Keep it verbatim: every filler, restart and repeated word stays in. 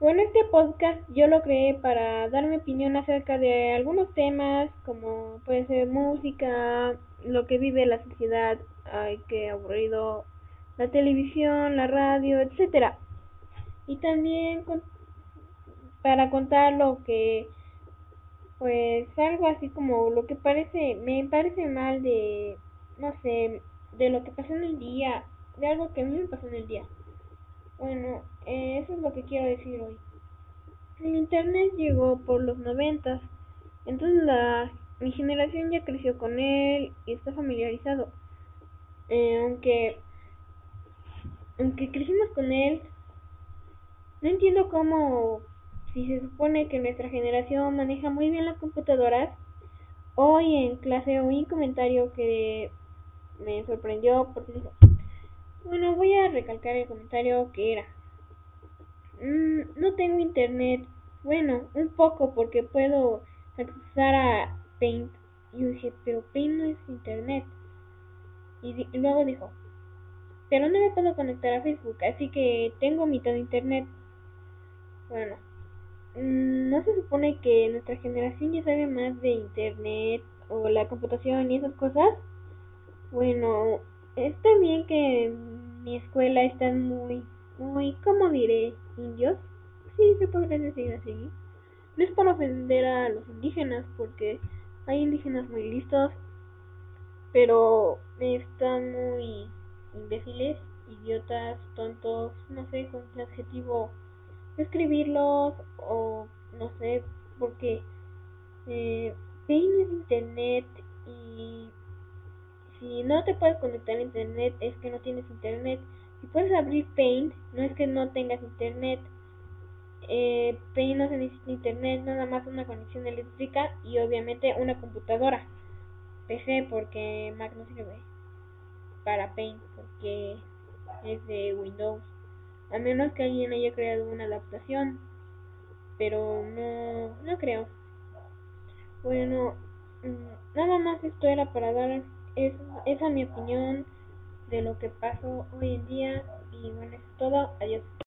Bueno, este podcast yo lo creé para dar mi opinión acerca de algunos temas como puede ser música, lo que vive la sociedad, ay, qué aburrido, la televisión, la radio, etcétera. Y también con- para contar lo que, pues algo así como lo que parece, me parece mal de, no sé, de lo que pasó en el día, de algo que a mí me pasó en el día. Bueno, eh, eso es lo que quiero decir hoy. El internet llegó por los noventas, entonces la, mi generación ya creció con él y está familiarizado. Eh, aunque, aunque crecimos con él, no entiendo cómo, si se supone que nuestra generación maneja muy bien las computadoras. Hoy en clase oí un comentario que me sorprendió porque dijo, bueno, voy a recalcar el comentario que era, "Mm, no tengo internet, bueno, un poco porque puedo accesar a Paint". Y yo dije, pero Paint no es internet. Y, di- y luego dijo, pero no me puedo conectar a Facebook, así que tengo mitad de internet. Bueno, mm, ¿no se supone que nuestra generación ya sabe más de internet o la computación y esas cosas? Bueno, está bien que en mi escuela están muy, muy, ¿cómo diré? ¿Indios? Sí, se podría decir así. No es para ofender a los indígenas, porque hay indígenas muy listos, pero están muy imbéciles, idiotas, tontos, no sé con qué adjetivo describirlos, o no sé, porque eh, tienes internet y si no te puedes conectar a internet es que no tienes internet. Si puedes abrir Paint, no es que no tengas internet. Eh, Paint no se necesita internet, nada más una conexión eléctrica y obviamente una computadora. P C porque Mac no sirve para Paint porque es de Windows. A menos que alguien haya creado una adaptación, pero no, no creo. Bueno, mm, nada más esto era para dar es, esa mi opinión de lo que pasó hoy en día y bueno, es todo. Adiós.